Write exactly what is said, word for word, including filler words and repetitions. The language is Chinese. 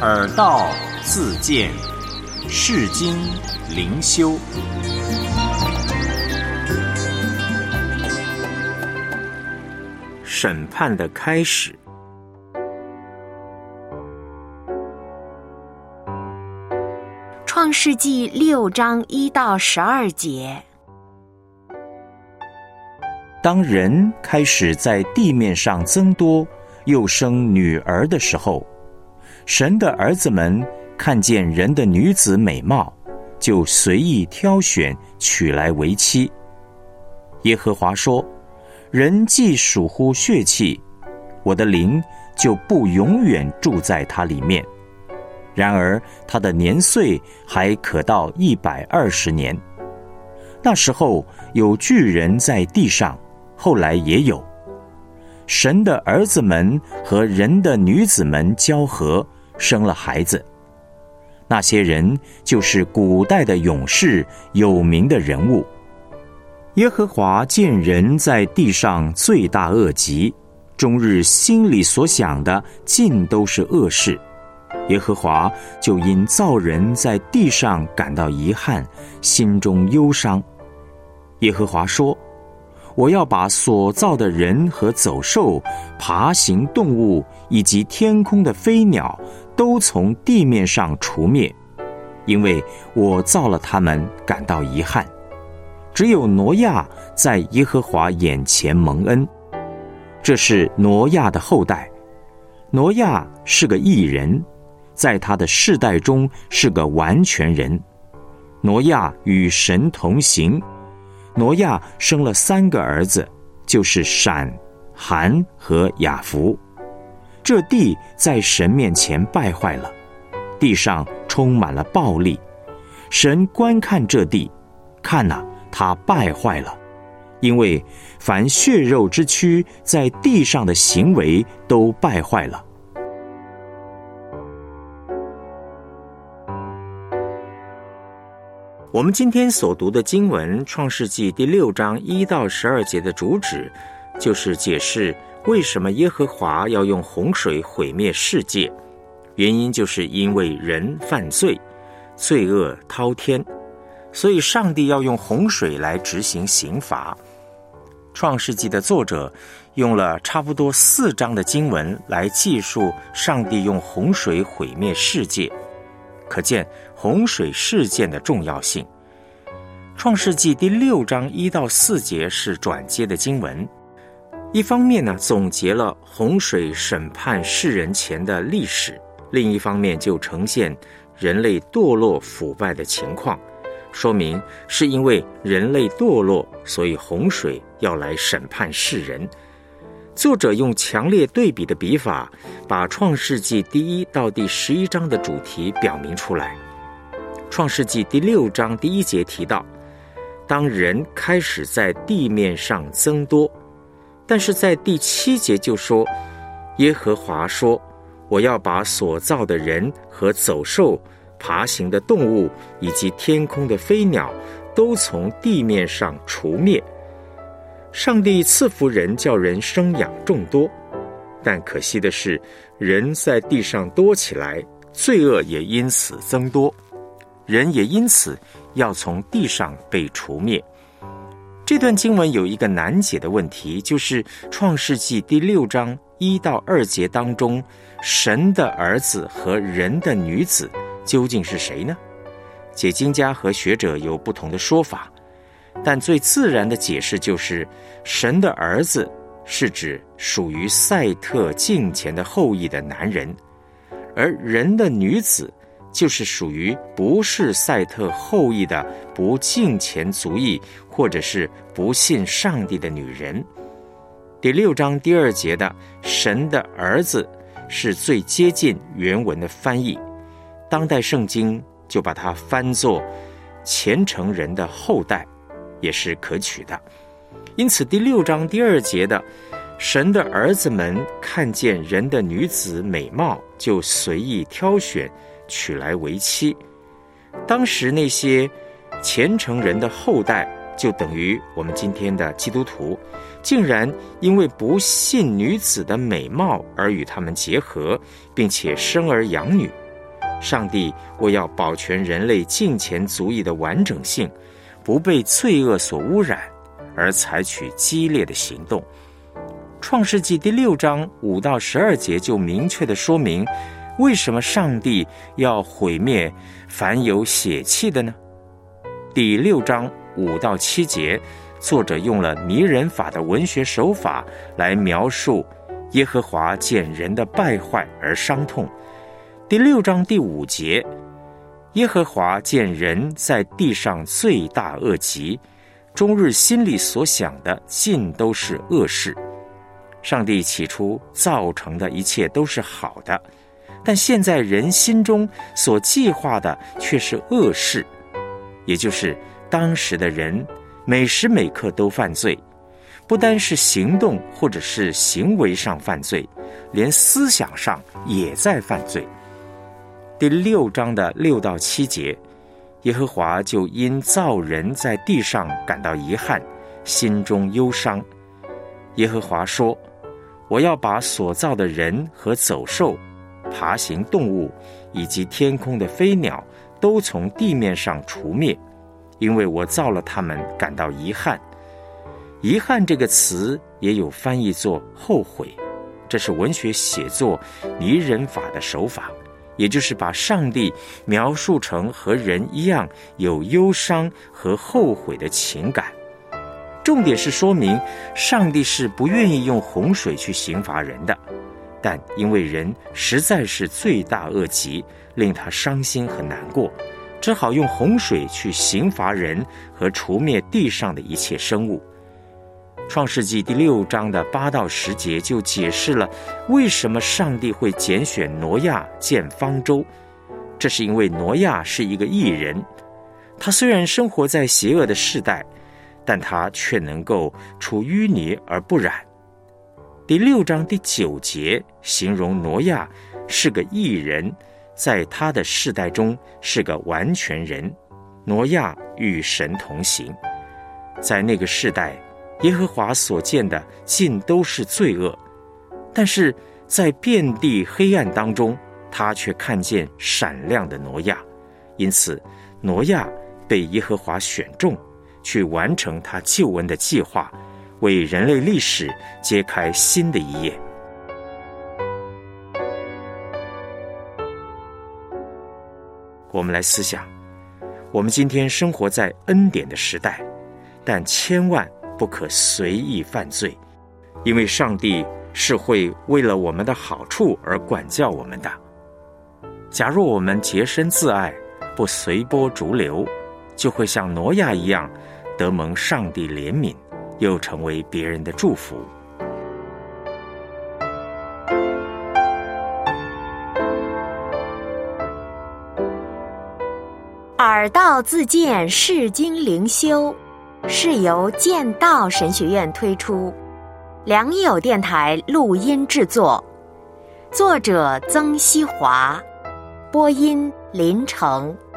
耳道自见，世经灵修。审判的开始。 创世纪六章一到十二节。 当人开始在地面上增多，又生女儿的时候，神的儿子们看见人的女子美貌，就随意挑选，娶来为妻。耶和华说：人既属乎血气，我的灵就不永远住在他里面。然而他的年岁还可到一百二十年。那时候有巨人在地上，后来也有。神的儿子们和人的女子们交合，生了孩子。那些人就是古代的勇士，有名的人物。耶和华见人在地上罪大恶极，终日心里所想的尽都是恶事。耶和华就因造人在地上感到遗憾，心中忧伤。耶和华说：我要把所造的人和走兽、爬行动物以及天空的飞鸟都从地面上除灭，因为我造了他们，感到遗憾。只有挪亚在耶和华眼前蒙恩。这是挪亚的后代。挪亚是个义人，在他的世代中是个完全人。挪亚与神同行。挪亚生了三个儿子，就是闪、含和雅弗。这地在神面前败坏了，地上充满了暴力。神观看这地，看哪，它败坏了，因为凡血肉之躯在地上的行为都败坏了。 我们今天所读的经文创世纪第六章一到十二节的主旨，就是解释为什么耶和华要用洪水毁灭世界。原因就是因为人犯罪，罪恶滔天，所以上帝要用洪水来执行刑罚。创世纪的作者用了差不多四章的经文来记述上帝用洪水毁灭世界，可见洪水事件的重要性。创世纪第六章一到四节是转接的经文，一方面呢总结了洪水审判世人前的历史，另一方面就呈现人类堕落腐败的情况，说明是因为人类堕落，所以洪水要来审判世人。作者用强烈对比的笔法，把创世纪第一到第十一章的主题表明出来。创世纪第六章第一节提到，当人开始在地面上增多，但是在第七节就说，耶和华说，我要把所造的人和走兽、爬行的动物以及天空的飞鸟都从地面上除灭。上帝赐福人，叫人生养众多，但可惜的是，人在地上多起来，罪恶也因此增多，人也因此要从地上被除灭。这段经文有一个难解的问题，就是创世纪第六章一到二节当中，神的儿子和人的女子究竟是谁呢？解经家和学者有不同的说法，但最自然的解释就是，神的儿子是指属于赛特敬虔的后裔的男人，而人的女子就是属于不是赛特后裔的不敬虔族裔，或者是不信上帝的女人。第六章第二节的神的儿子是最接近原文的翻译，当代圣经就把它翻作虔诚人的后代，也是可取的。因此第六章第二节的神的儿子们看见人的女子美貌，就随意挑选，娶来为妻。当时那些虔诚人的后代，就等于我们今天的基督徒，竟然因为不信女子的美貌而与他们结合，并且生儿养女， 上帝为要保全人类敬虔族裔的完整性，不被罪恶所污染，而采取激烈的行动。创世纪第六章五到十二节就明确地说明，为什么上帝要毁灭凡有血气的呢？第六章五到七节，作者用了拟人法的文学手法来描述耶和华见人的败坏而伤痛。第六章第五节，耶和华见人在地上罪大恶极，终日心里所想的尽都是恶事。上帝起初造成的一切都是好的，但现在人心中所计划的却是恶事，也就是当时的人每时每刻都犯罪，不单是行动或者是行为上犯罪，连思想上也在犯罪。第六章的六到七节，耶和华就因造人在地上感到遗憾，心中忧伤。耶和华说，我要把所造的人和走兽、爬行动物以及天空的飞鸟都从地面上除灭，因为我造了他们感到遗憾。遗憾这个词也有翻译作后悔，这是文学写作拟人法的手法，也就是把上帝描述成和人一样有忧伤和后悔的情感。重点是说明上帝是不愿意用洪水去刑罚人的，但因为人实在是罪大恶极，令他伤心和难过，只好用洪水去刑罚人和除灭地上的一切生物。创世纪第六章的八到十节就解释了为什么上帝会拣选挪亚建方舟。这是因为挪亚是一个义人，他虽然生活在邪恶的世代，但他却能够出淤泥而不染。第六章第九节形容挪亚是个义人，在他的世代中是个完全人。挪亚与神同行，在那个世代，耶和华所见的尽都是罪恶，但是在遍地黑暗当中，他却看见闪亮的挪亚。因此挪亚被耶和华选中，去完成他救恩的计划，为人类历史揭开新的一页。我们来思想，我们今天生活在恩典的时代，但千万不可随意犯罪，因为上帝是会为了我们的好处而管教我们的。假若我们洁身自爱，不随波逐流，就会像挪亚一样得蒙上帝怜悯，又成为别人的祝福。 耳道自荐释经灵修是由剑道神学院推出，良友电台录音制作，作者曾希华，播音林成。